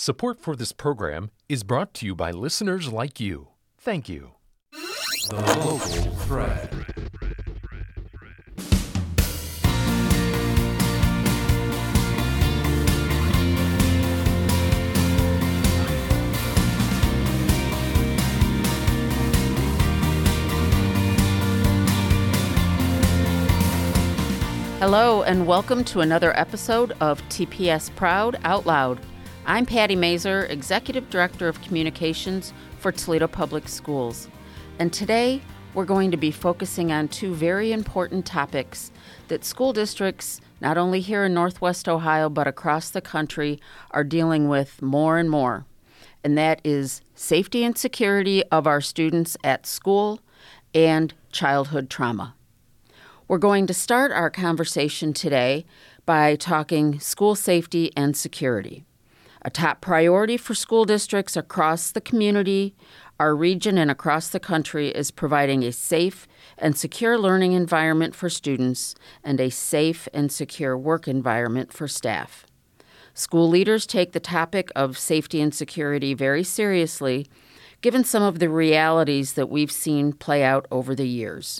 Support for this program is brought to you by listeners like you. Thank you. The Local Thread. Hello and welcome to another episode of TPS Proud Out Loud. I'm Patty Mazer, Executive Director of Communications for Toledo Public Schools. And today we're going to be focusing on two very important topics that school districts, not only here in Northwest Ohio, but across the country, are dealing with more and more. And that is safety and security of our students at school and childhood trauma. We're going to start our conversation today by talking school safety and security. A top priority for school districts across the community, our region, and across the country is providing a safe and secure learning environment for students and a safe and secure work environment for staff. School leaders take the topic of safety and security very seriously, given some of the realities that we've seen play out over the years.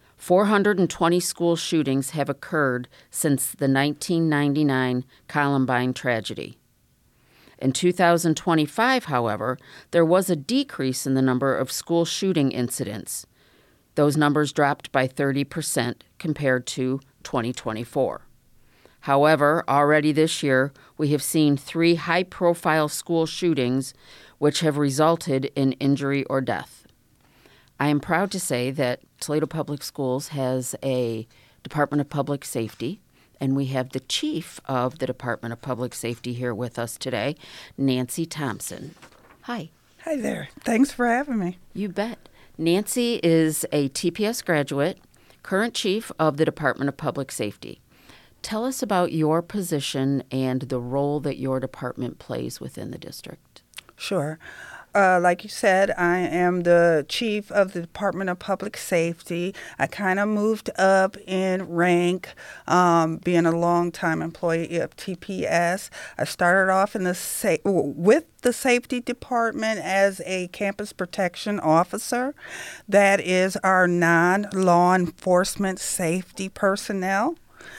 420 school shootings have occurred since the 1999 Columbine tragedy. In 2025, however, there was a decrease in the number of school shooting incidents. Those numbers dropped by 30% compared to 2024. However, already this year, we have seen 3 high-profile school shootings which have resulted in injury or death. I am proud to say that Toledo Public Schools has a Department of Public Safety, and we have the chief of the Department of Public Safety here with us today, Nancy Thompson. Hi. Hi there. Thanks for having me. You bet. Nancy is a TPS graduate, current chief of the Department of Public Safety. Tell us about your position and the role that your department plays within the district. Sure. Like you said, I am the chief of the Department of Public Safety. I kind of moved up in rank, being a longtime employee of TPS. I started off in with the safety department as a campus protection officer. That is our non-law enforcement safety personnel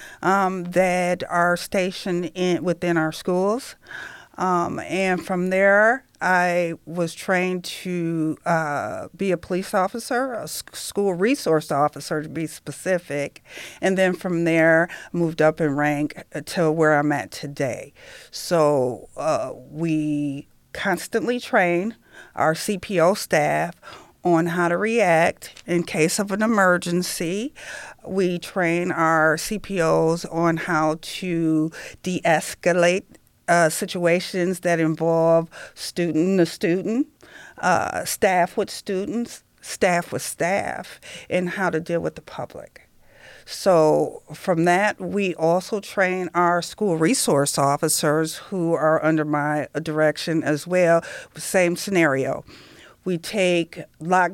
that are stationed within our schools. And from there, I was trained to be a police officer, a school resource officer to be specific, and then from there moved up in rank to where I'm at today. So we constantly train our CPO staff on how to react in case of an emergency. We train our CPOs on how to de-escalate situations that involve student to student, staff with students, staff with staff, and how to deal with the public. So from that, we also train our school resource officers who are under my direction as well. Same scenario. We take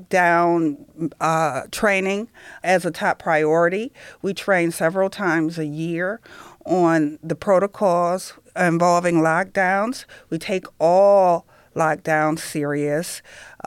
lockdown training as a top priority. We train several times a year on the protocols involving lockdowns. We take all lockdowns serious.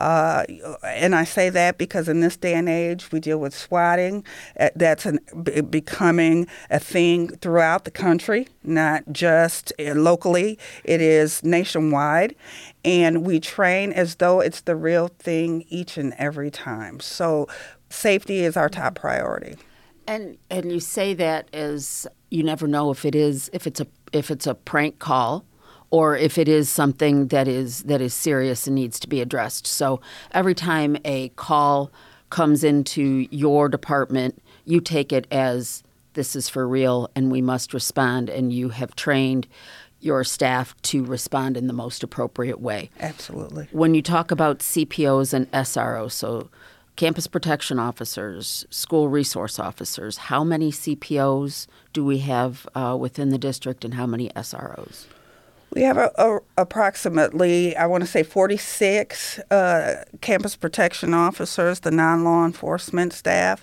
And I say that because in this day and age, we deal with swatting. That's becoming a thing throughout the country, not just locally. It is nationwide. And we train as though it's the real thing each and every time. So safety is our top priority. And you say that as you never know if it's a prank call or if it is something that is serious and needs to be addressed. So every time a call comes into your department, you take it as this is for real and we must respond, and you have trained your staff to respond in the most appropriate way. Absolutely. When you talk about CPOs and SROs, so campus protection officers, school resource officers, how many CPOs do we have within the district and how many SROs? We have approximately, I want to say 46 campus protection officers, the non-law enforcement staff.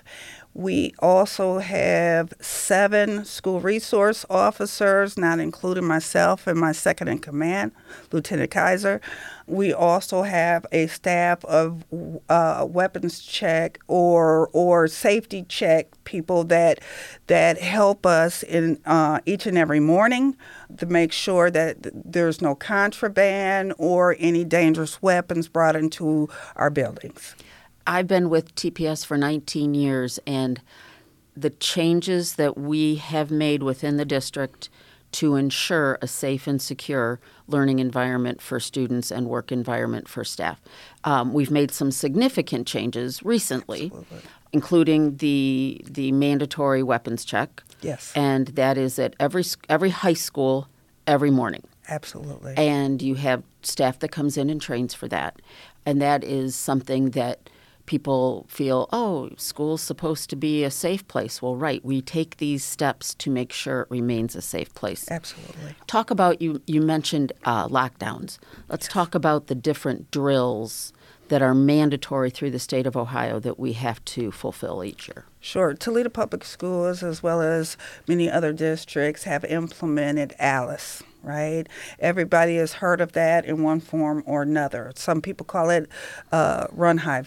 We also have 7 school resource officers, not including myself and my second in command, Lieutenant Kaiser. We also have a staff of weapons check or safety check people that help us in each and every morning to make sure that there's no contraband or any dangerous weapons brought into our buildings. I've been with TPS for 19 years, and the changes that we have made within the district to ensure a safe and secure learning environment for students and work environment for staff. We've made some significant changes recently, Absolutely. including the mandatory weapons check. Yes. And that is at every high school every morning. Absolutely. And you have staff that comes in and trains for that. And that is something that people feel, oh, school's supposed to be a safe place. Well, right, we take these steps to make sure it remains a safe place. Absolutely. Talk about, you mentioned lockdowns. Let's talk about the different drills that are mandatory through the state of Ohio that we have to fulfill each year. Sure. Toledo Public Schools, as well as many other districts, have implemented ALICE, right? Everybody has heard of that in one form or another. Some people call it run, hide,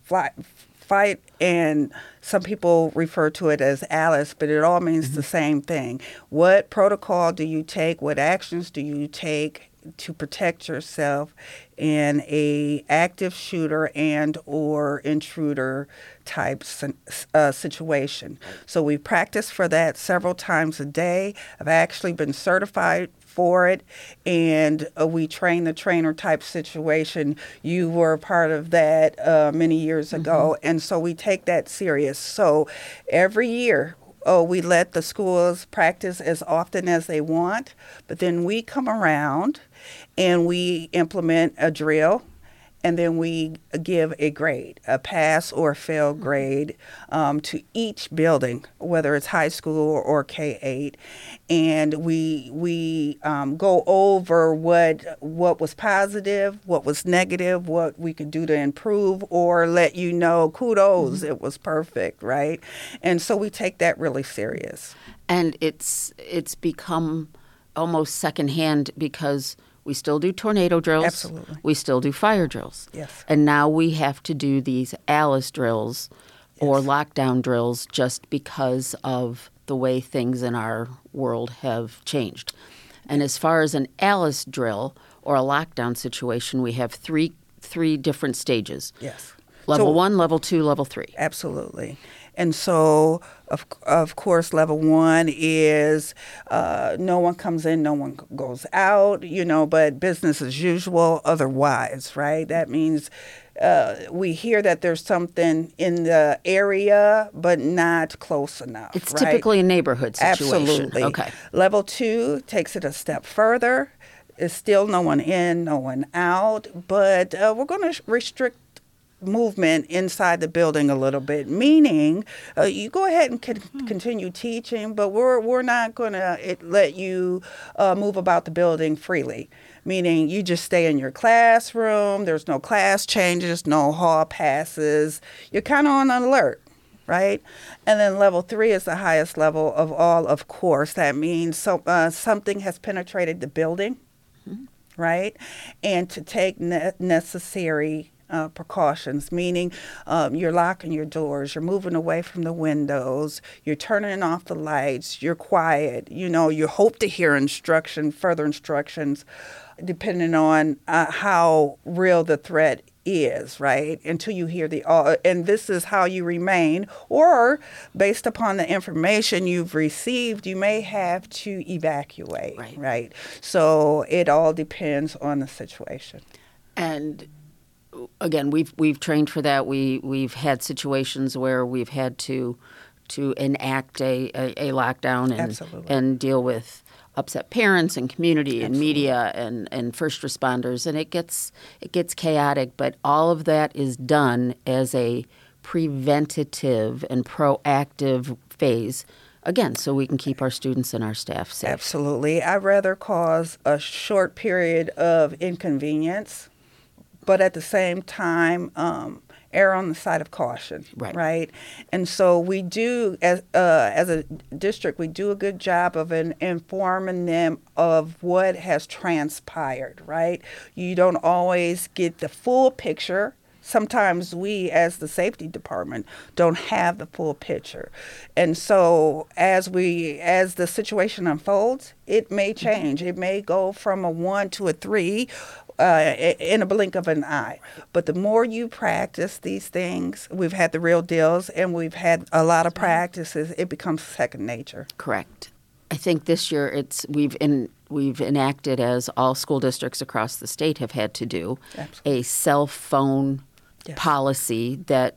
fight, and some people refer to it as ALICE, but it all means the same thing. What protocol do you take? What actions do you take to protect yourself in a active shooter and or intruder type situation? So we practice for that several times a day. I've actually been certified for it, and we train the trainer type situation. You were a part of that many years ago, and so we take that serious. So every year, we let the schools practice as often as they want, but then we come around and we implement a drill, and then we give a grade, a pass or fail grade to each building, whether it's high school or K-8. And we go over what was positive, what was negative, what we could do to improve, or let you know, kudos, it was perfect, right? And so we take that really serious. And it's become almost secondhand because we still do tornado drills. Absolutely. We still do fire drills. Yes. And now we have to do these ALICE drills or lockdown drills just because of the way things in our world have changed. And as far as an ALICE drill or a lockdown situation, we have three different stages. Yes. Level 1, level 2, level 3. Absolutely. And so, of course, level 1 is no one comes in, no one goes out, but business as usual otherwise, right? That means we hear that there's something in the area, but not close enough. It's right? typically a neighborhood situation. Absolutely. Okay. Level 2 takes it a step further. It's still no one in, no one out, but we're going to restrict movement inside the building a little bit, meaning you go ahead and continue teaching, but we're not going to let you move about the building freely, meaning you just stay in your classroom. There's no class changes, no hall passes. You're kind of on alert, right? And then level 3 is the highest level of all, of course. That means something has penetrated the building, right? And to take necessary precautions, meaning you're locking your doors, you're moving away from the windows, you're turning off the lights, you're quiet. You hope to hear further instructions, depending on how real the threat is, right? Until you hear and this is how you remain, or based upon the information you've received, you may have to evacuate, right? So it all depends on the situation. And again, we've trained for that. We've had situations where we've had to enact a lockdown and deal with upset parents and community and media and first responders, and it gets chaotic. But all of that is done as a preventative and proactive phase. Again, so we can keep our students and our staff safe. Absolutely. I'd rather cause a short period of inconvenience, but at the same time, err on the side of caution, right? And so we do, as a district, we do a good job of informing them of what has transpired, right? You don't always get the full picture. Sometimes we, as the safety department, don't have the full picture. And so as the situation unfolds, it may change. It may go from a 1 to a 3 in a blink of an eye. But the more you practice these things, we've had the real deals and we've had a lot of practices, it becomes second nature. Correct. I think this year we've enacted, as all school districts across the state have had to do, a cell phone policy that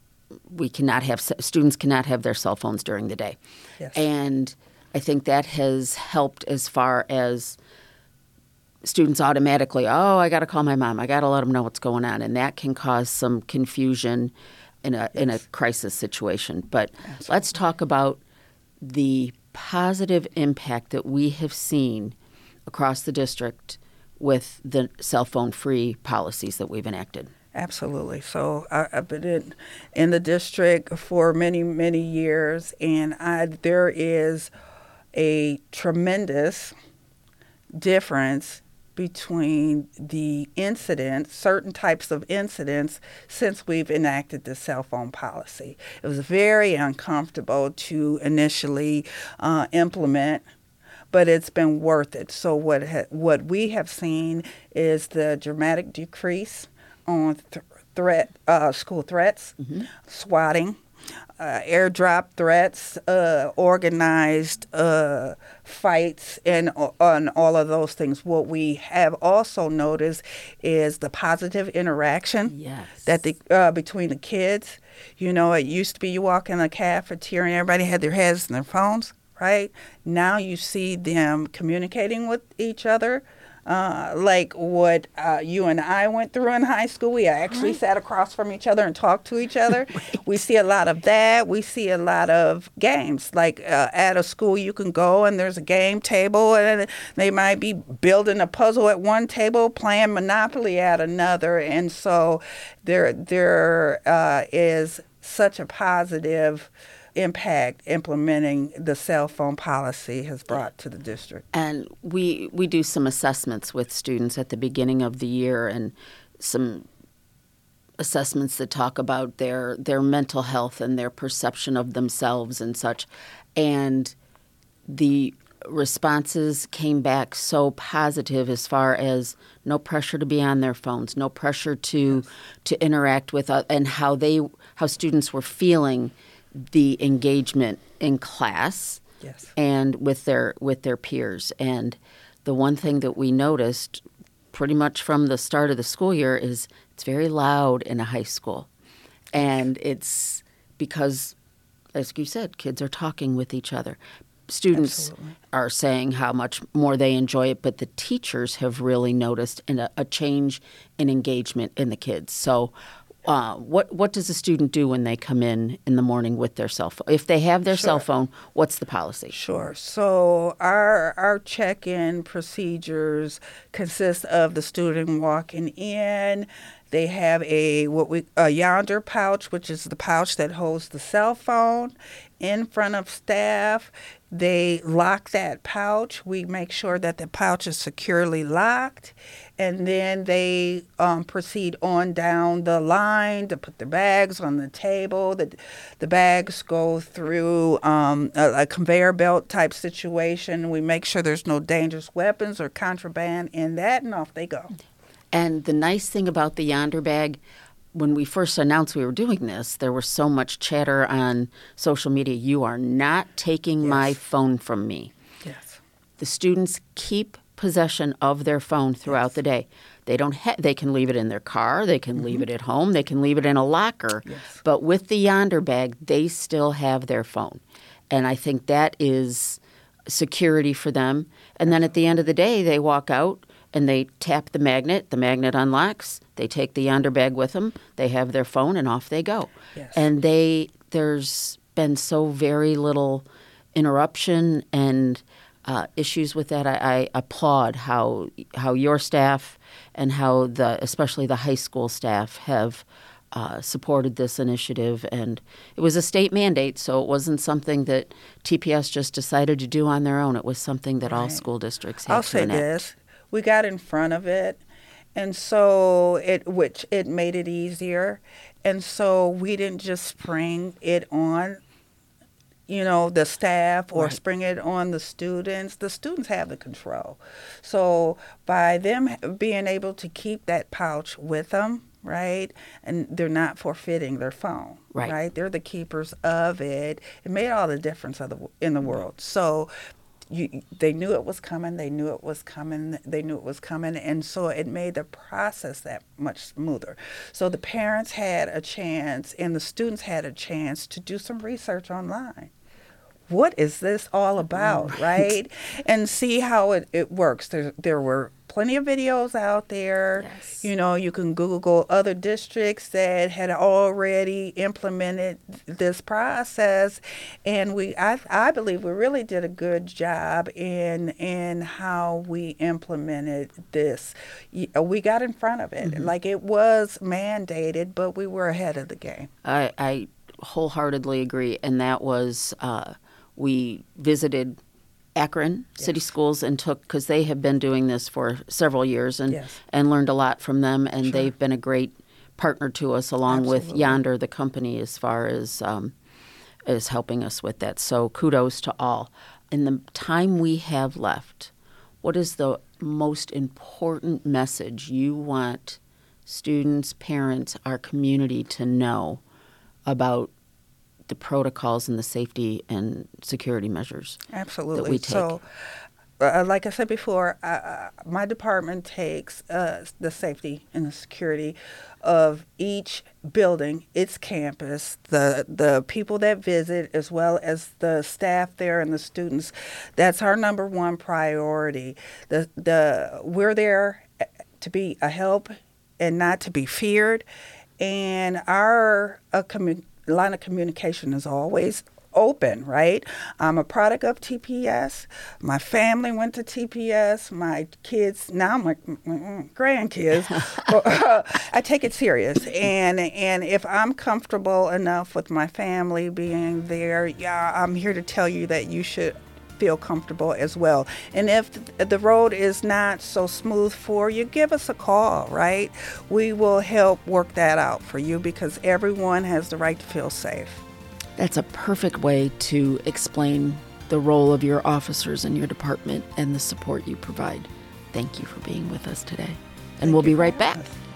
students cannot have their cell phones during the day. Yes. And I think that has helped as far as students automatically, I got to call my mom. I got to let them know what's going on. And that can cause some confusion in a crisis situation. But let's talk about the positive impact that we have seen across the district with the cell phone free policies that we've enacted. Absolutely. So I've been in the district for many, many years, and there is a tremendous difference between the incidents, certain types of incidents, since we've enacted the cell phone policy. It was very uncomfortable to initially implement, but it's been worth it. So what we have seen is the dramatic decrease on school threats, swatting, airdrop threats, organized fights, and on all of those things. What we have also noticed is the positive interaction that between the kids. You know, it used to be you walk in a cafeteria and everybody had their heads in their phones, right? Now you see them communicating with each other. Like what you and I went through in high school. We actually sat across from each other and talked to each other. We see a lot of that. We see a lot of games. Like at a school you can go and there's a game table and they might be building a puzzle at one table, playing Monopoly at another. And so there is such a positive impact implementing the cell phone policy has brought to the district. And we do some assessments with students at the beginning of the year, and some assessments that talk about their mental health and their perception of themselves and such. And the responses came back so positive as far as no pressure to be on their phones, no pressure to interact with, and how students were feeling the engagement in class and with their peers. And the one thing that we noticed pretty much from the start of the school year is it's very loud in a high school. And it's because, as you said, kids are talking with each other. Students are saying how much more they enjoy it, but the teachers have really noticed a change in engagement in the kids. So what does a student do when they come in the morning with their cell phone? If they have their cell phone, what's the policy? Sure. So our check-in procedures consist of the student walking in. They have a yonder pouch, which is the pouch that holds the cell phone, in front of staff. They lock that pouch. We make sure that the pouch is securely locked. And then they proceed on down the line to put the bags on the table. The bags go through a conveyor belt type situation. We make sure there's no dangerous weapons or contraband in that, and off they go. And the nice thing about the Yonder bag, when we first announced we were doing this, there was so much chatter on social media. You are not taking my phone from me. Yes. The students keep possession of their phone throughout the day. They don't. They can leave it in their car. They can leave it at home. They can leave it in a locker. Yes. But with the Yonder bag, they still have their phone, and I think that is security for them. And then at the end of the day, they walk out and they tap the magnet unlocks, they take the Yonder bag with them, they have their phone, and off they go. Yes. And there's been so very little interruption, and issues with that. I applaud how your staff and how especially the high school staff have supported this initiative. And it was a state mandate, so it wasn't something that TPS just decided to do on their own. It was something that all school districts had to enact. I'll say this. We got in front of it, and so it made it easier. And so we didn't just spring it on the staff or spring it on the students. The students have the control. So by them being able to keep that pouch with them, right, and they're not forfeiting their phone, right? They're the keepers of it. It made all the difference in the world. So they knew it was coming. They knew it was coming. And so it made the process that much smoother. So the parents had a chance and the students had a chance to do some research online. What is this all about, right? And see how it works. There were plenty of videos out there. Yes. You can Google other districts that had already implemented this process. And I believe we really did a good job in how we implemented this. We got in front of it. Like it was mandated, but we were ahead of the game. I wholeheartedly agree. And that was... we visited Akron City Schools and because they have been doing this for several years and learned a lot from them, and they've been a great partner to us along with Yonder, the company, as far as helping us with that. So kudos to all. In the time we have left, what is the most important message you want students, parents, our community to know about the protocols and the safety and security measures that we take? So, like I said before, my department takes the safety and the security of each building, its campus, the people that visit, as well as the staff there and the students. That's our number one priority. We're there to be a help and not to be feared, and our line of communication is always open, right? I'm a product of TPS. My family went to TPS. My kids, now my grandkids, I take it serious. And if I'm comfortable enough with my family being there, I'm here to tell you that you should feel comfortable as well. And if the road is not so smooth for you, give us a call, right? We will help work that out for you because everyone has the right to feel safe. That's a perfect way to explain the role of your officers in your department and the support you provide. Thank you for being with us today. And we'll be right back.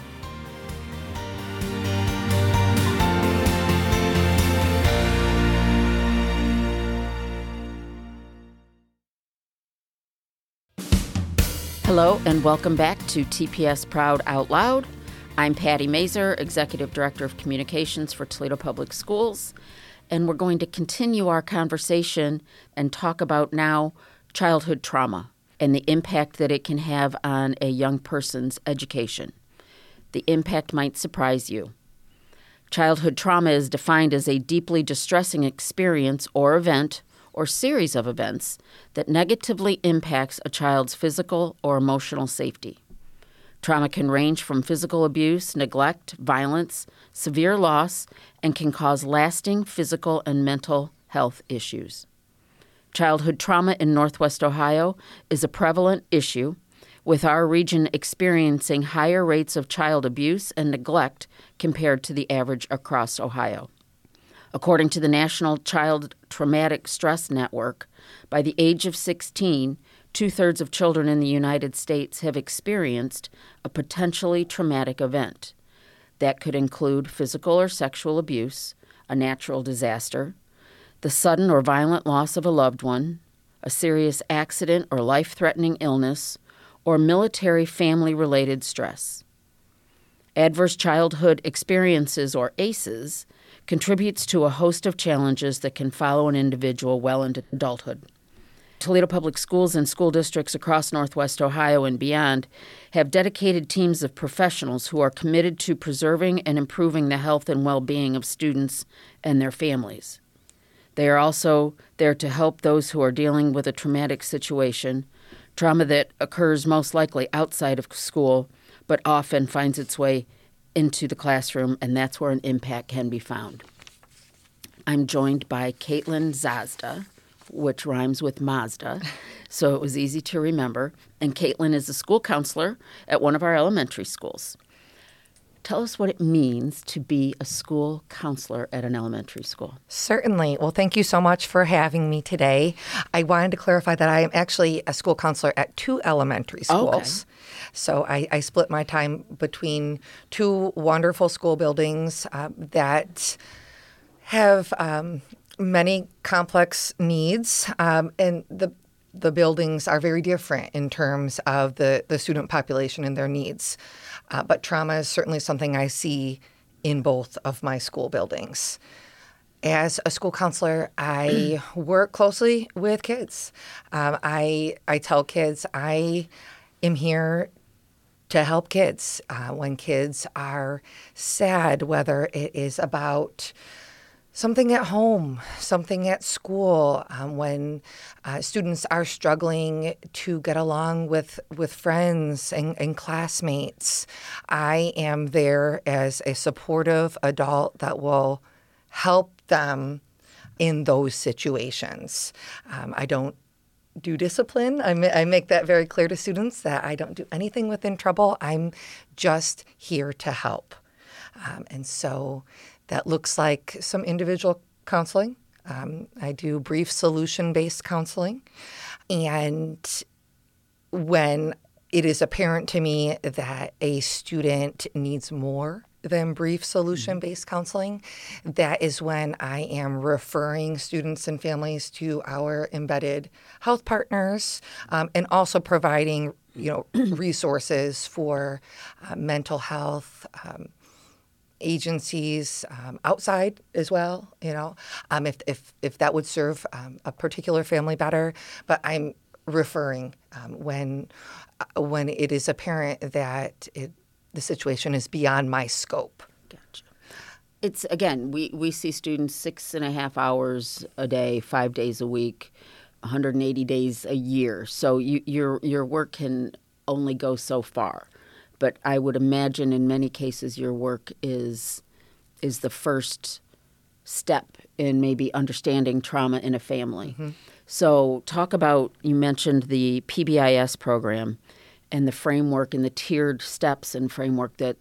Hello and welcome back to TPS Proud Out Loud. I'm Patty Mazer, Executive Director of Communications for Toledo Public Schools, and we're going to continue our conversation and talk about now childhood trauma and the impact that it can have on a young person's education. The impact might surprise you. Childhood trauma is defined as a deeply distressing experience or event or series of events that negatively impacts a child's physical or emotional safety. Trauma can range from physical abuse, neglect, violence, severe loss, and can cause lasting physical and mental health issues. Childhood trauma in Northwest Ohio is a prevalent issue, with our region experiencing higher rates of child abuse and neglect compared to the average across Ohio. According to the National Child Traumatic Stress Network, by the age of 16, 2/3 of children in the United States have experienced a potentially traumatic event. That could include physical or sexual abuse, a natural disaster, the sudden or violent loss of a loved one, a serious accident or life-threatening illness, or military family-related stress. Adverse Childhood Experiences, or ACEs, contributes to a host of challenges that can follow an individual well into adulthood. Toledo Public Schools and school districts across Northwest Ohio and beyond have dedicated teams of professionals who are committed to preserving and improving the health and well-being of students and their families. They are also there to help those who are dealing with a traumatic situation, trauma that occurs most likely outside of school, but often finds its way into the classroom, and that's where an impact can be found. I'm joined by Caitlin Zazda, which rhymes with Mazda, so it was easy to remember. And Caitlin is a school counselor at one of our elementary schools. Tell us what it means to be a school counselor at an elementary school. Certainly. Well, thank you so much for having me today. I wanted to clarify that I am actually a school counselor at 2 elementary schools. Okay. So I split my time between 2 wonderful school buildings that have many complex needs, and the buildings are very different in terms of the student population and their needs. But trauma is certainly something I see in both of my school buildings. As a school counselor, I work closely with kids. I tell kids I am here to help kids when kids are sad, whether it is about something at home, something at school, when students are struggling to get along with friends and classmates. I am there as a supportive adult that will help them in those situations. I don't do discipline. I make that very clear to students that I don't do anything within trouble. I'm just here to help. And so that looks like some individual counseling. I do brief solution-based counseling. And when it is apparent to me that a student needs more than brief solution-based counseling, that is when I am referring students and families to our embedded health partners, and also providing resources for mental health agencies outside as well, if that would serve a particular family better. But I'm referring when it is apparent that the situation is beyond my scope. Gotcha. It's, again, we see students 6.5 hours a day, 5 days a week, 180 days a year. So your work can only go so far. But I would imagine in many cases your work is the first step in maybe understanding trauma in a family. Mm-hmm. So talk about, you mentioned the PBIS program and the framework and the tiered steps and framework that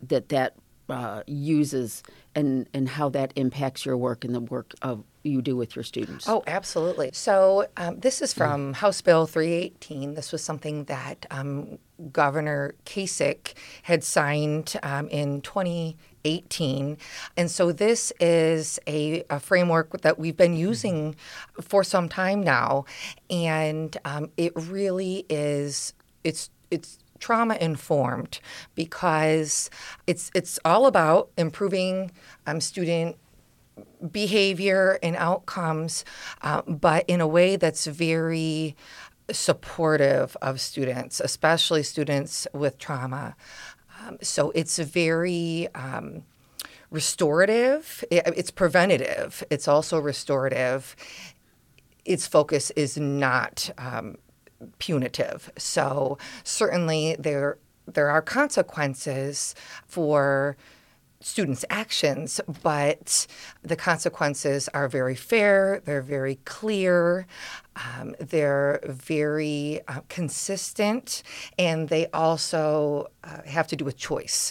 uses and how that impacts your work and the work you do with your students. Oh, absolutely. So this is from House Bill 318. This was something that Governor Kasich had signed in 2018. And so this is a framework that we've been using for some time now. And it really is, it's trauma informed because it's all about improving student behavior and outcomes, but in a way that's very supportive of students, especially students with trauma. So it's very restorative. It's preventative. It's also restorative. Its focus is not punitive. So certainly there are consequences for students' actions, but the consequences are very fair, they're very clear, they're very consistent, and they also have to do with choice.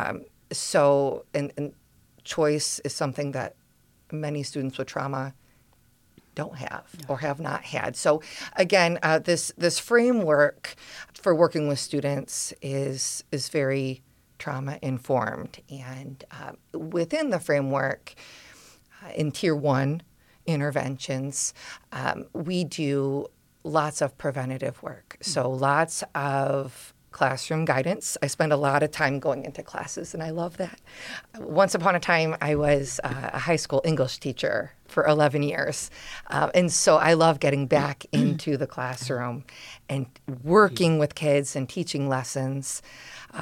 So choice is something that many students with trauma don't have or have not had. So again, this framework for working with students is very trauma informed, and within the framework, in Tier 1 interventions, we do lots of preventative work. So lots of classroom guidance. I spend a lot of time going into classes, and I love that. Once upon a time, I was a high school English teacher for 11 years. And so I love getting back into the classroom and working with kids and teaching lessons.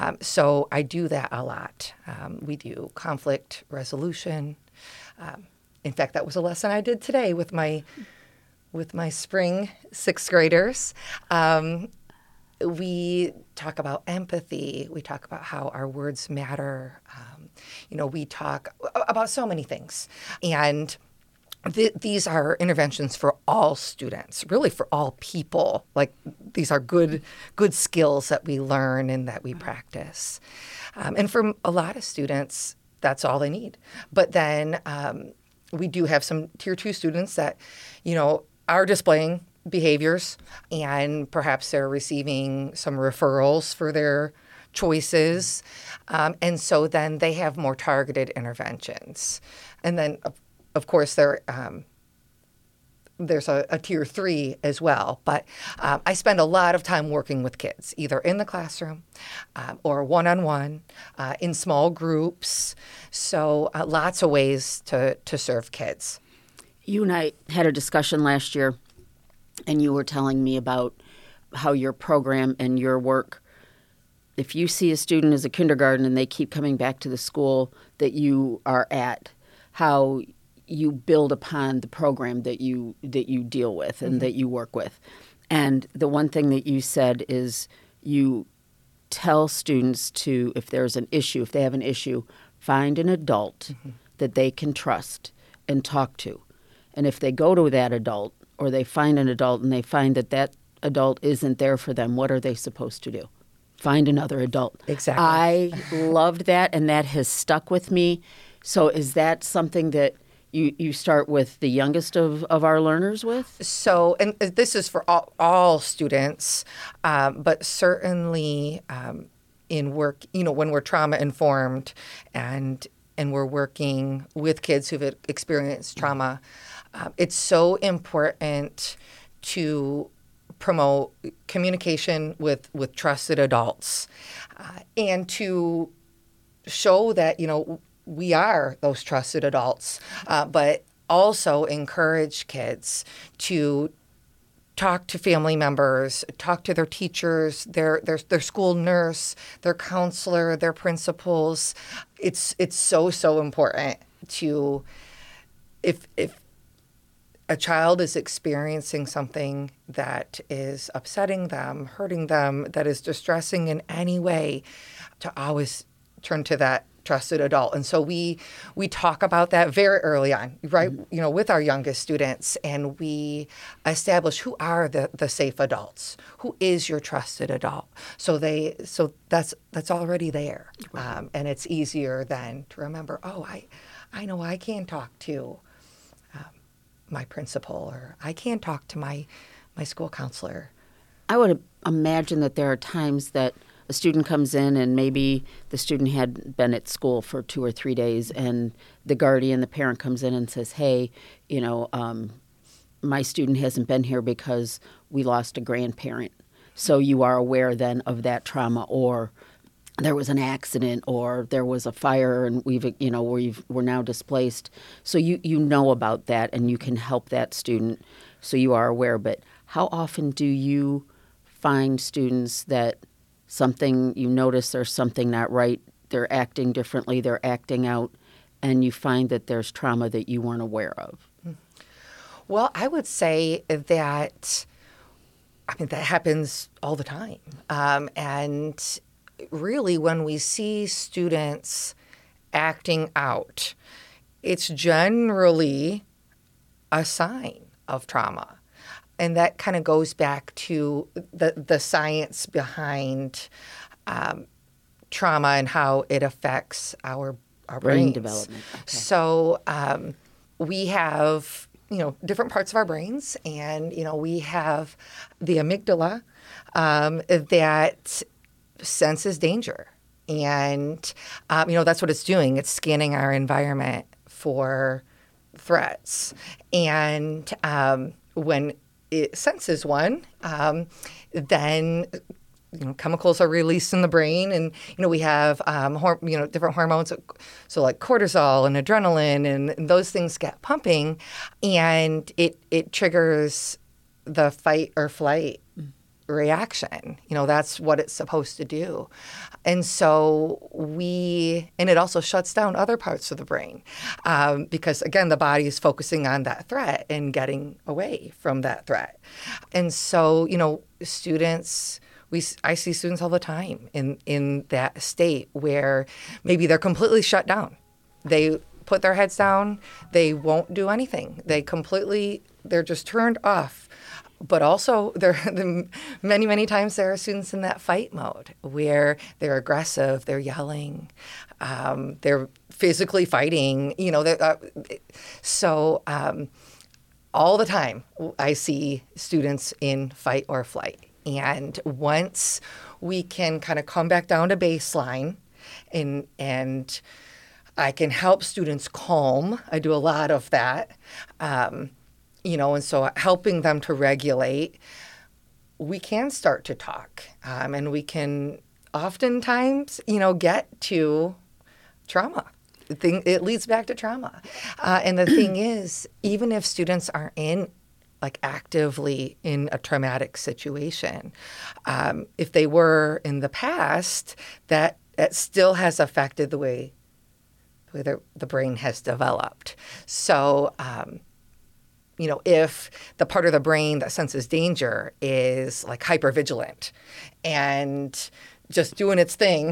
So I do that a lot. We do conflict resolution. In fact, that was a lesson I did today with my spring sixth graders. We talk about empathy. We talk about how our words matter. We talk about so many things. And these are interventions for all students, really for all people. Like, these are good skills that we learn and that we practice. And for a lot of students, that's all they need. But then we do have some Tier 2 students that, are displaying behaviors, and perhaps they're receiving some referrals for their choices. And so then they have more targeted interventions. And then, of course, there's a Tier 3 as well. But I spend a lot of time working with kids, either in the classroom or one-on-one, in small groups. So lots of ways to serve kids. You and I had a discussion last year, and you were telling me about how your program and your work, if you see a student as a kindergarten and they keep coming back to the school that you are at, how you build upon the program that you deal with and that you work with. And the one thing that you said is you tell students to, if there's an issue, if they have an issue, find an adult that they can trust and talk to. And if they go to that adult, or they find an adult and they find that that adult isn't there for them, what are they supposed to do? Find another adult. Exactly. I loved that, and that has stuck with me. So is that something that you start with the youngest of our learners with? So, and this is for all students, but certainly in work, when we're trauma-informed and we're working with kids who've experienced trauma, it's so important to promote communication with trusted adults and to show that, we are those trusted adults, but also encourage kids to talk to family members, talk to their teachers, their school nurse, their counselor, their principals. It's so important to, if a child is experiencing something that is upsetting them, hurting them, that is distressing in any way, to always turn to that trusted adult. And so we talk about that very early on, right? With our youngest students, and we establish who are the safe adults, who is your trusted adult. So that's already there, and it's easier then to remember. Oh, I know I can talk to my principal, or I can talk to my school counselor. I would imagine that there are times that a student comes in and maybe the student had been at school for 2 or 3 days, and the guardian, the parent, comes in and says, hey, my student hasn't been here because we lost a grandparent. So you are aware then of that trauma, or there was an accident, or there was a fire and we're now displaced. So you know about that and you can help that student, so you are aware. But how often do you find students that you notice there's something not right, they're acting differently, they're acting out, and you find that there's trauma that you weren't aware of? Well, I would say that, that happens all the time. And really, when we see students acting out, it's generally a sign of trauma. And that kind of goes back to the science behind trauma and how it affects our Brain brains. development. Okay. So we have, different parts of our brains, and, we have the amygdala that senses danger. And, that's what it's doing. It's scanning our environment for threats. And when it senses one, then chemicals are released in the brain, and we have different hormones, so like cortisol and adrenaline, and those things get pumping, and it triggers the fight or flight reaction. That's what it's supposed to do. And so and it also shuts down other parts of the brain because, again, the body is focusing on that threat and getting away from that threat. And so, students, I see students all the time in that state where maybe they're completely shut down. They put their heads down. They won't do anything. They're just turned off. But also, many, many times there are students in that fight mode where they're aggressive, they're yelling, they're physically fighting. So all the time I see students in fight or flight. And once we can kind of come back down to baseline and I can help students calm, I do a lot of that. And so helping them to regulate, we can start to talk, and we can oftentimes, get to trauma. It leads back to trauma. And the thing is, even if students aren't actively in a traumatic situation, if they were in the past, that still has affected the way the brain has developed. So, if the part of the brain that senses danger is hypervigilant and just doing its thing,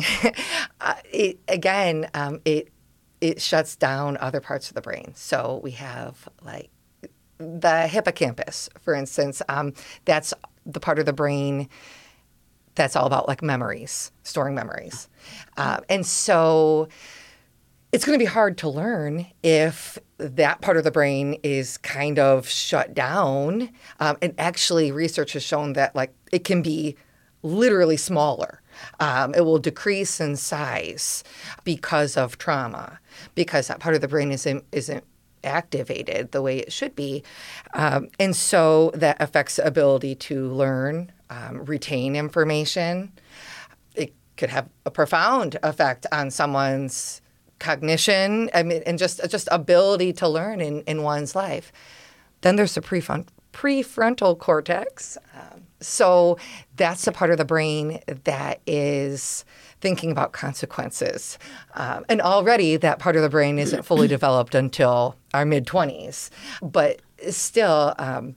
it shuts down other parts of the brain. So we have the hippocampus, for instance. That's the part of the brain that's all about memories, storing memories. And so it's going to be hard to learn if that part of the brain is kind of shut down. And actually, research has shown that it can be literally smaller. It will decrease in size because of trauma, because that part of the brain isn't activated the way it should be. And so that affects the ability to learn, retain information. It could have a profound effect on someone's cognition, and just ability to learn in one's life. Then there's the prefrontal cortex. So that's the part of the brain that is thinking about consequences. And already that part of the brain isn't fully developed until our mid-20s. But still,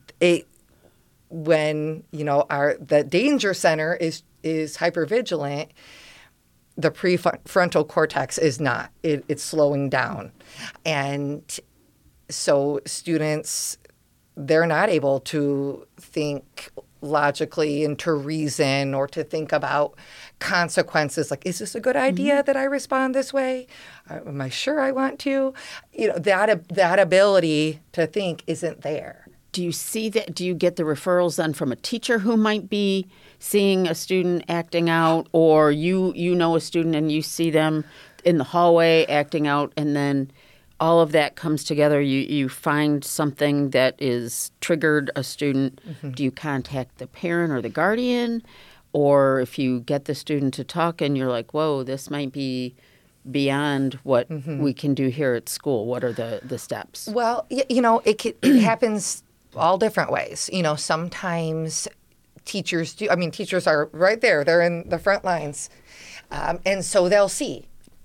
when the danger center is hypervigilant, the prefrontal cortex is not. It's slowing down. And so students, they're not able to think logically and to reason or to think about consequences. Is this a good idea that I respond this way? Am I sure I want to? That ability to think isn't there. Do you see that? Do you get the referrals then from a teacher who might be seeing a student acting out, or you know a student and you see them in the hallway acting out, and then all of that comes together? You find something that is triggered a student. Mm-hmm. Do you contact the parent or the guardian? Or if you get the student to talk and you're like, whoa, this might be beyond what we can do here at school, what are the steps? Well, it happens all different ways. Sometimes teachers do. Teachers are right there. They're in the front lines. And so they'll see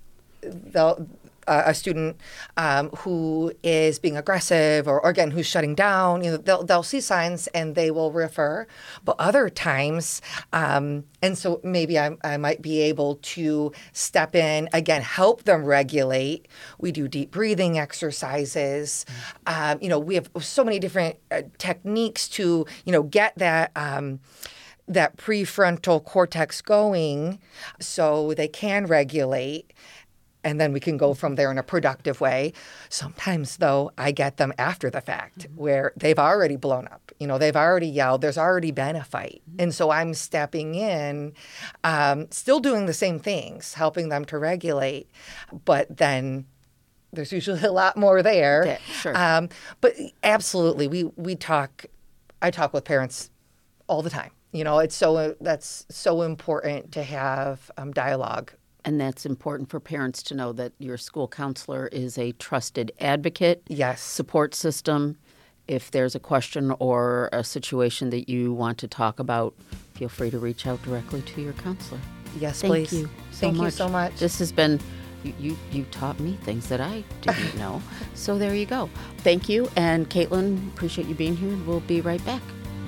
a student who is being aggressive or again, who's shutting down. They'll see signs and they will refer. But other times, and so maybe I might be able to step in, again, help them regulate. We do deep breathing exercises. We have so many different techniques to, get that prefrontal cortex going so they can regulate. And then we can go from there in a productive way. Sometimes, though, I get them after the fact where they've already blown up. They've already yelled. There's already been a fight. And so I'm stepping in, still doing the same things, helping them to regulate. But then there's usually a lot more there. Yeah, sure. But absolutely, I talk with parents all the time. That's so important to have dialogue. And that's important for parents to know that your school counselor is a trusted advocate, yes, support system, if there's a question or a situation that you want to talk about, feel free to reach out directly to your counselor. Yes, Thank please. you Thank you so much. This has been, you taught me things that I didn't know. So there you go. Thank you. And Caitlin, appreciate you being here. We'll be right back.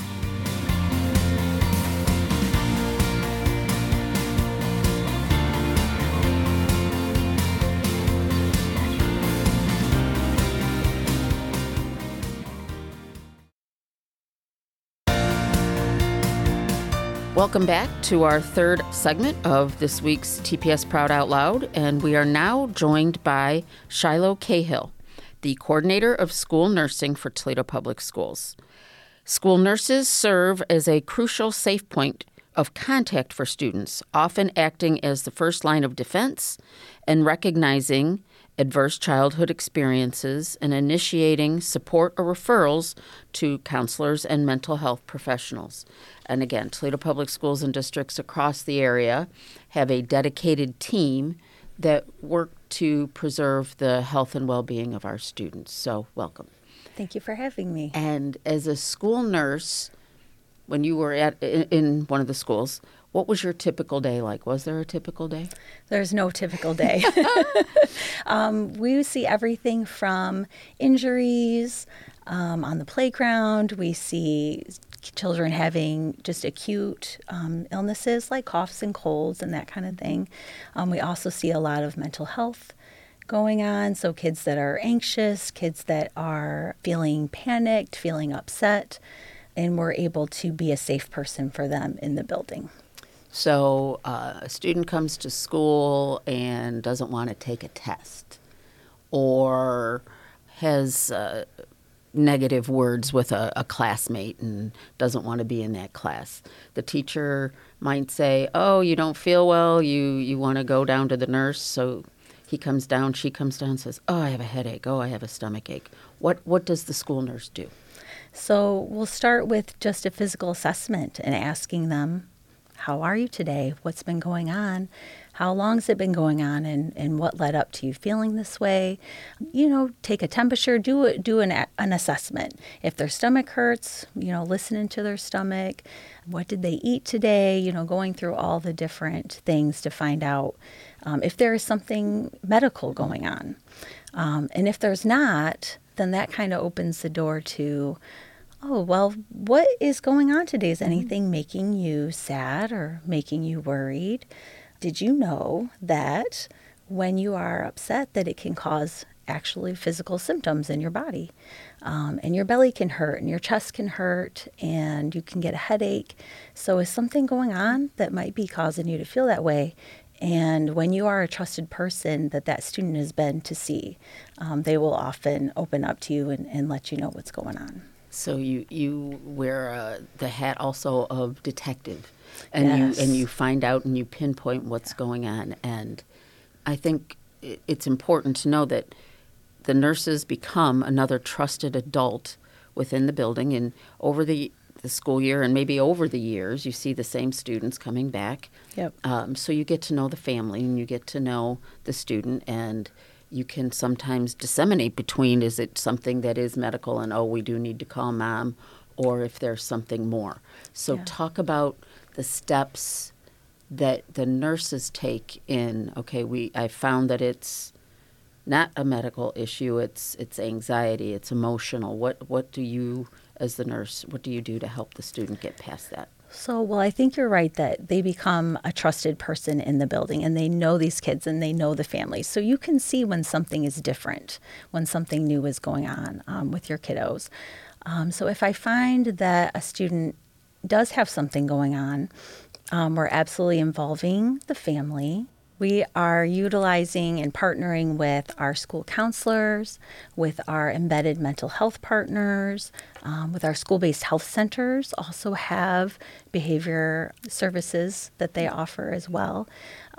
Welcome back to our third segment of this week's TPS Proud Out Loud, and we are now joined by Shiloh Cahill, the coordinator of school nursing for Toledo Public Schools. School nurses serve as a crucial safe point of contact for students, often acting as the first line of defense and recognizing adverse childhood experiences and initiating support or referrals to counselors and mental health professionals. And again, Toledo Public Schools and districts across the area have a dedicated team that work to preserve the health and well-being of our students. So welcome. Thank you for having me. And as a school nurse, when you were in one of the schools, what was your typical day like? Was there a typical day? There's no typical day. We see everything from injuries on the playground. We see children having just acute illnesses like coughs and colds and that kind of thing. We also see a lot of mental health going on. So kids that are anxious, kids that are feeling panicked, feeling upset, and we're able to be a safe person for them in the building. So a student comes to school and doesn't want to take a test or has negative words with a classmate and doesn't want to be in that class. The teacher might say, oh, you don't feel well, you want to go down to the nurse. So he comes down, she comes down and says, oh, I have a headache, oh, I have a stomach ache. What does the school nurse do? So we'll start with just a physical assessment and asking them, how are you today? What's been going on? How long has it been going on? And what led up to you feeling this way? You know, take a temperature, do an assessment. If their stomach hurts, listening to their stomach. What did they eat today? Going through all the different things to find out if there is something medical going on. And if there's not, then that kind of opens the door to, oh, well, what is going on today? Is anything making you sad or making you worried? Did you know that when you are upset that it can cause actually physical symptoms in your body? And your belly can hurt and your chest can hurt and you can get a headache. So is something going on that might be causing you to feel that way? And when you are a trusted person that student has been to see, they will often open up to you and let you know what's going on. So you wear the hat also of detective, and Yes. you find out and you pinpoint what's going on. And I think it's important to know that the nurses become another trusted adult within the building, and over the school year and maybe over the years, you see the same students coming back. Yep. So you get to know the family and you get to know the student, and you can sometimes disseminate between, is it something that is medical and, oh, we do need to call mom, or if there's something more. So Yeah. talk about the steps that the nurses take in, okay, I found that it's not a medical issue, it's anxiety, it's emotional. What do you, as the nurse, what do you do to help the student get past that? So, well, I think you're right that they become a trusted person in the building and they know these kids and they know the families. So you can see when something is different, when something new is going on with your kiddos. So if I find that a student does have something going on, we're absolutely involving the family. We are utilizing and partnering with our school counselors, with our embedded mental health partners, with our school-based health centers, also have behavior services that they offer as well.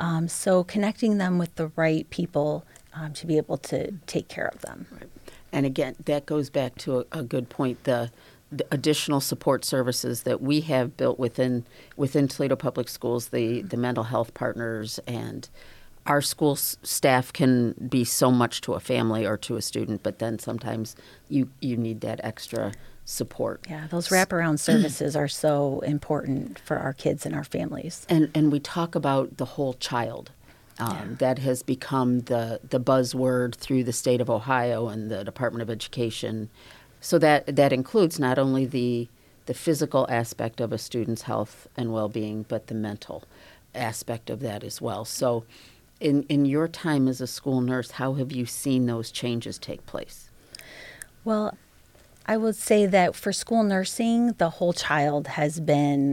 So connecting them with the right people to be able to take care of them. Right. And again, that goes back to a good point, the additional support services that we have built within Toledo Public Schools, the mental health partners and our school staff can be so much to a family or to a student, but then sometimes you need that extra support. Yeah, those wraparound services are so important for our kids and our families. And we talk about the whole child. That has become the buzzword through the state of Ohio and the Department of Education. So that includes not only the physical aspect of a student's health and well-being, but the mental aspect of that as well. So in your time as a school nurse, how have you seen those changes take place? Well, I would say that for school nursing, the whole child has been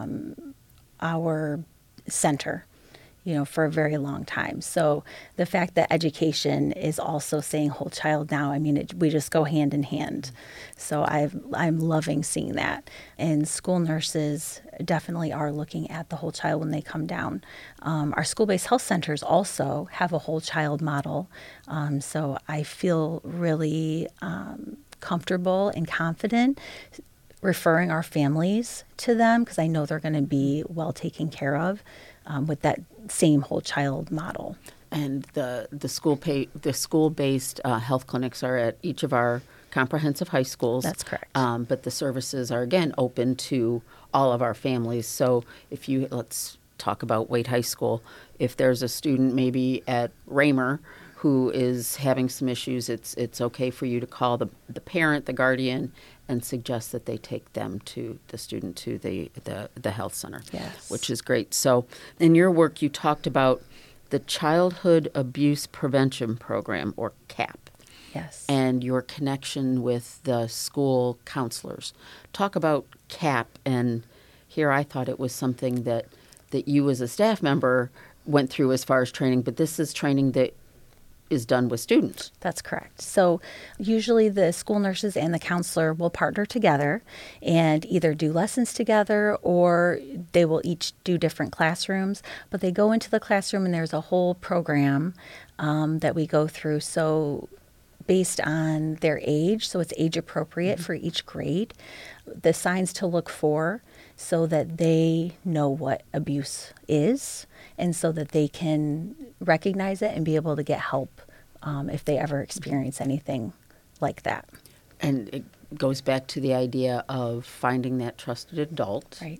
our center, for a very long time. So the fact that education is also saying whole child now, we just go hand in hand. So I'm loving seeing that. And school nurses definitely are looking at the whole child when they come down. Our school-based health centers also have a whole child model. So I feel really comfortable and confident referring our families to them because I know they're going to be well taken care of with that same whole child model. And the school-based health clinics are at each of our comprehensive high schools. That's correct. But the services are, again, open to all of our families. So let's talk about Wade High School. If there's a student maybe at Raymer who is having some issues, it's okay for you to call the parent, the guardian, and suggest that they take the student to the health center. Yes. Which is great. So in your work, you talked about the Childhood Abuse Prevention Program, or CAP. Yes. And your connection with the school counselors. Talk about CAP, and here I thought it was something that you as a staff member went through as far as training, but this is training that is done with students. That's correct. So usually the school nurses and the counselor will partner together and either do lessons together or they will each do different classrooms, but they go into the classroom and there's a whole program that we go through. So based on their age, so it's age appropriate for each grade, the signs to look for so that they know what abuse is and so that they can recognize it and be able to get help if they ever experience anything like that. And it goes back to the idea of finding that trusted adult. Right.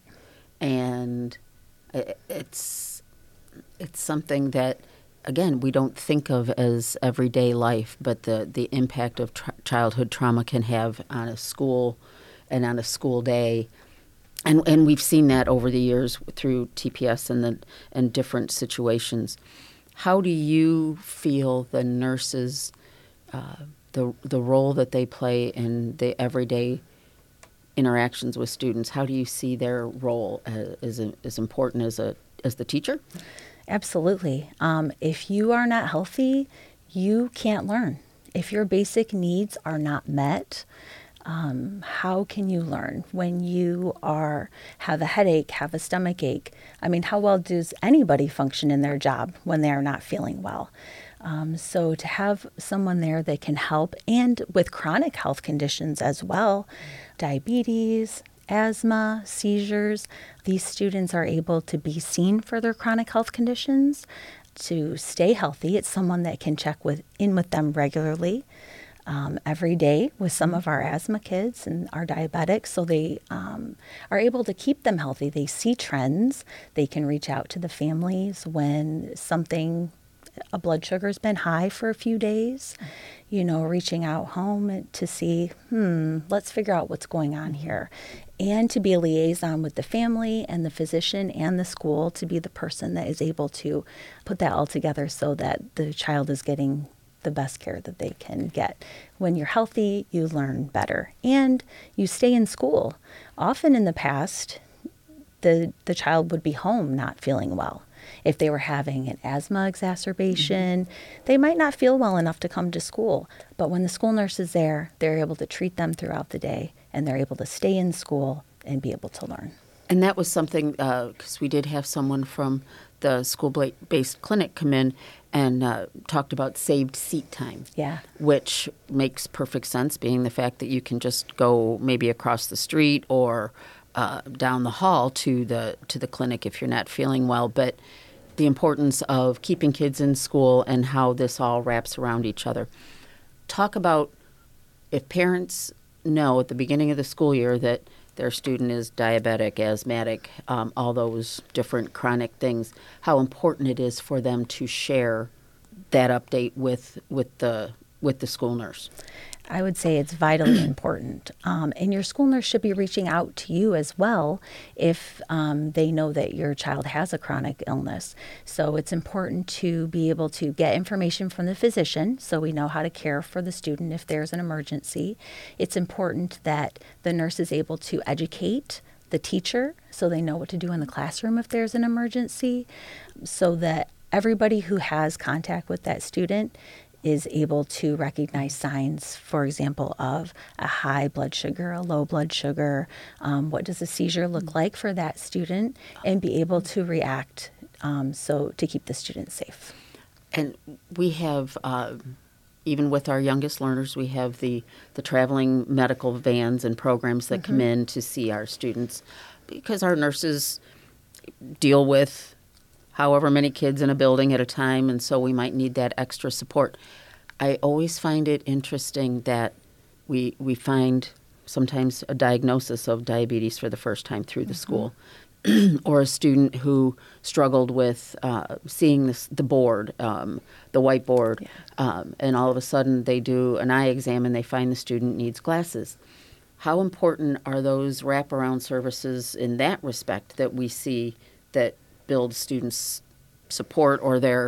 And it's something that, again, we don't think of as everyday life, but the impact of childhood trauma can have on a school and on a school day. And we've seen that over the years through TPS and different situations. How do you feel the nurses, the role that they play in the everyday interactions with students? How do you see their role as important as the teacher? Absolutely. If you are not healthy, you can't learn. If your basic needs are not met, how can you learn when you have a headache, have a stomach ache? How well does anybody function in their job when they are not feeling well? So to have someone there that can help, and with chronic health conditions as well, diabetes, asthma, seizures, these students are able to be seen for their chronic health conditions, to stay healthy. It's someone that can check in with them regularly. Every day with some of our asthma kids and our diabetics, so they are able to keep them healthy. They see trends. They can reach out to the families when a blood sugar's been high for a few days, reaching out home to see, let's figure out what's going on here. And to be a liaison with the family and the physician and the school to be the person that is able to put that all together so that the child is getting the best care that they can get. When you're healthy, you learn better and you stay in school. Often in the past, the child would be home not feeling well. If they were having an asthma exacerbation, they might not feel well enough to come to school. But when the school nurse is there, they're able to treat them throughout the day and they're able to stay in school and be able to learn. And that was something, because we did have someone from the school-based clinic come in and talked about saved seat time. Yeah. Which makes perfect sense, being the fact that you can just go maybe across the street or down the hall to the clinic if you're not feeling well. But the importance of keeping kids in school and how this all wraps around each other. Talk about if parents know at the beginning of the school year that their student is diabetic, asthmatic, all those different chronic things, how important it is for them to share that update with the school nurse. I would say it's vitally important. And your school nurse should be reaching out to you as well if they know that your child has a chronic illness. So it's important to be able to get information from the physician so we know how to care for the student if there's an emergency. It's important that the nurse is able to educate the teacher so they know what to do in the classroom if there's an emergency, so that everybody who has contact with that student is able to recognize signs, for example, of a high blood sugar, a low blood sugar, what does a seizure look like for that student, and be able to react so to keep the student safe. And we have, even with our youngest learners, we have the traveling medical vans and programs that come in to see our students, because our nurses deal with however many kids in a building at a time, and so we might need that extra support. I always find it interesting that we find sometimes a diagnosis of diabetes for the first time through the school, or a student who struggled with seeing the board, the whiteboard, and all of a sudden they do an eye exam and they find the student needs glasses. How important are those wraparound services in that respect that we see that build students' support or their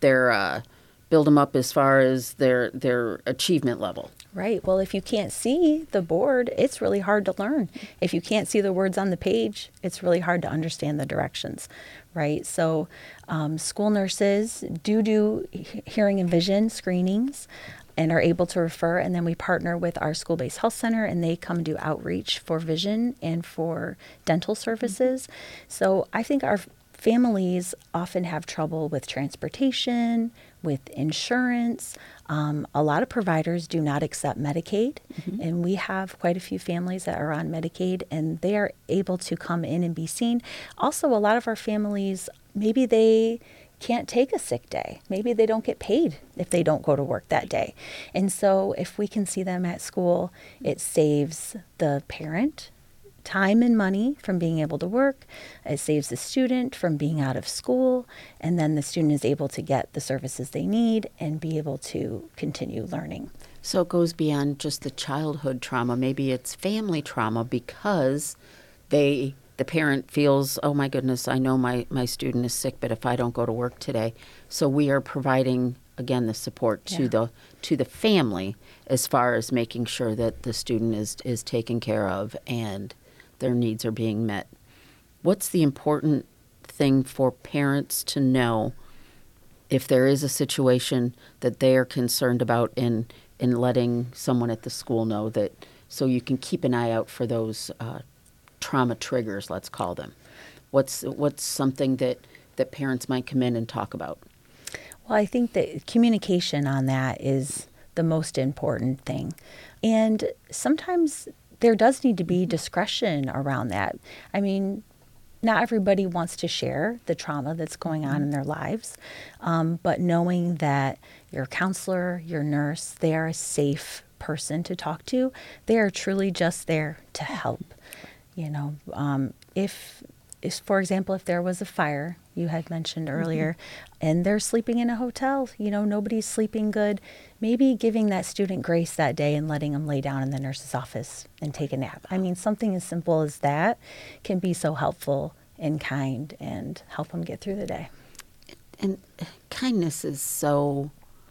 build them up as far as their achievement level? Right. Well, if you can't see the board, it's really hard to learn. If you can't see the words on the page, it's really hard to understand the directions, right? So school nurses do hearing and vision screenings and are able to refer, and then we partner with our school-based health center, and they come do outreach for vision and for dental services. So I think our families often have trouble with transportation, with insurance. A lot of providers do not accept Medicaid, and we have quite a few families that are on Medicaid, and they are able to come in and be seen. Also, a lot of our families, maybe they can't take a sick day. Maybe they don't get paid if they don't go to work that day. And so if we can see them at school, it saves the parent time and money from being able to work. It saves the student from being out of school, and then the student is able to get the services they need and be able to continue learning. So it goes beyond just the childhood trauma. Maybe it's family trauma because the parent feels, oh my goodness, I know my student is sick, but if I don't go to work today. So we are providing, again, the support to the family as far as making sure that the student is taken care of and their needs are being met. What's the important thing for parents to know if there is a situation that they are concerned about in letting someone at the school know, that so you can keep an eye out for those trauma triggers, let's call them? What's something that parents might come in and talk about? Well, I think that communication on that is the most important thing. And sometimes there does need to be discretion around that. I mean, not everybody wants to share the trauma that's going on in their lives, but knowing that your counselor, your nurse, they are a safe person to talk to. They are truly just there to help. You know, if for example, if there was a fire you had mentioned earlier, and they're sleeping in a hotel, you know, nobody's sleeping good, maybe giving that student grace that day and letting them lay down in the nurse's office and take a nap. I mean, something as simple as that can be so helpful and kind and help them get through the day. And kindness is so,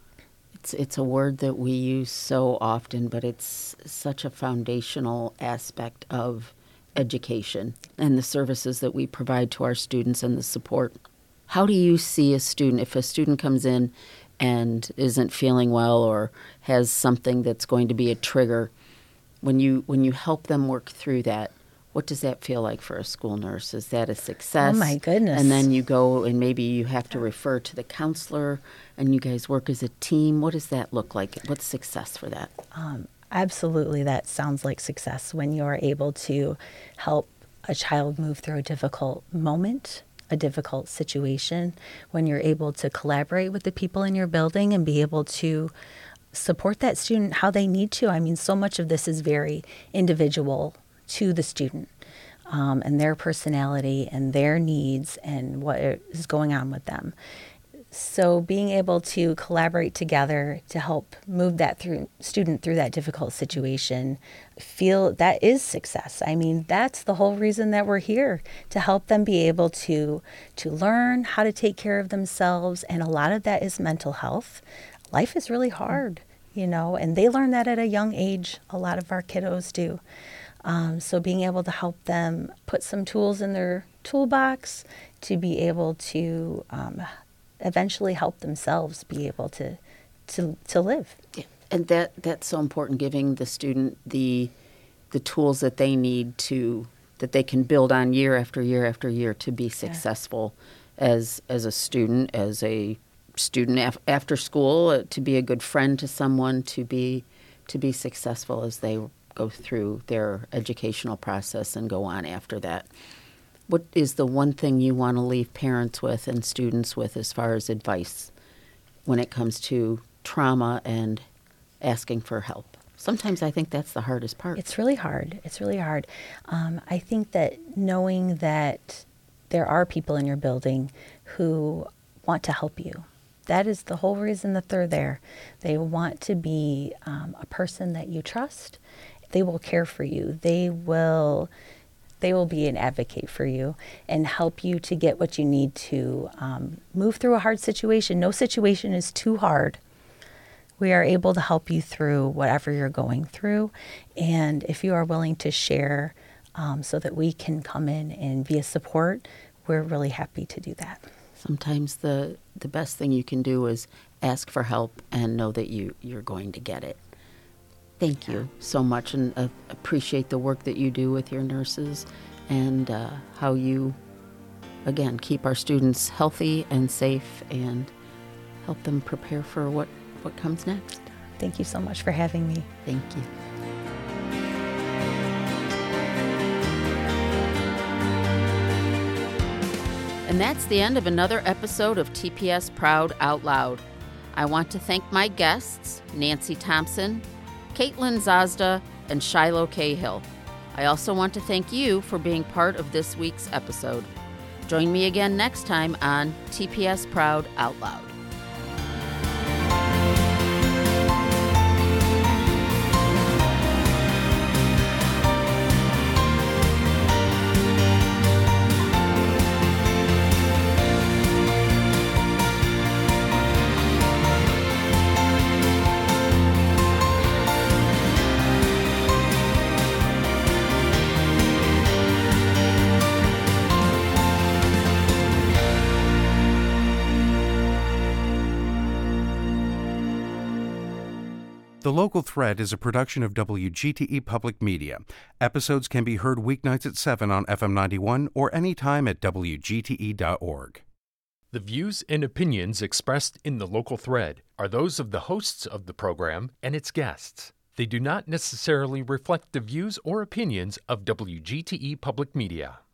it's a word that we use so often, but it's such a foundational aspect of education and the services that we provide to our students and the support. How do you see a student, if a student comes in and isn't feeling well or has something that's going to be a trigger, when you help them work through that, what does that feel like for a school nurse? Is that a success? Oh my goodness. And then you go and maybe you have to refer to the counselor and you guys work as a team. What does that look like? What's success for that? Absolutely, that sounds like success when you're able to help a child move through a difficult moment a difficult situation, when you're able to collaborate with the people in your building and be able to support that student how they need to. I mean, so much of this is very individual to the student, and their personality and their needs and what is going on with them. So being able to collaborate together to help move that student through that difficult situation, feel that is success. I mean, that's the whole reason that we're here, to help them be able to learn how to take care of themselves. And a lot of that is mental health. Life is really hard, and they learn that at a young age. A lot of our kiddos do. So being able to help them put some tools in their toolbox to be able to eventually help themselves be able to live. Yeah. And that's so important, giving the student the tools that they need that they can build on year after year after year to be successful as a student, after school, to be a good friend to someone, to be successful as they go through their educational process and go on after that. What is the one thing you want to leave parents with and students with as far as advice when it comes to trauma and asking for help? Sometimes I think that's the hardest part. It's really hard. I think that knowing that there are people in your building who want to help you, that is the whole reason that they're there. They want to be a person that you trust. They will care for you. They will be an advocate for you and help you to get what you need to move through a hard situation. No situation is too hard. We are able to help you through whatever you're going through. And if you are willing to share so that we can come in and be a support, we're really happy to do that. Sometimes the best thing you can do is ask for help and know that you're going to get it. Thank you so much, and appreciate the work that you do with your nurses and how you, again, keep our students healthy and safe and help them prepare for what comes next. Thank you so much for having me. Thank you. And that's the end of another episode of TPS Proud Out Loud. I want to thank my guests, Nancy Thompson, Caitlin Zazda, and Shiloh Cahill. I also want to thank you for being part of this week's episode. Join me again next time on TPS Proud Out Loud. The Local Thread is a production of WGTE Public Media. Episodes can be heard weeknights at 7 on FM 91 or anytime at WGTE.org. The views and opinions expressed in The Local Thread are those of the hosts of the program and its guests. They do not necessarily reflect the views or opinions of WGTE Public Media.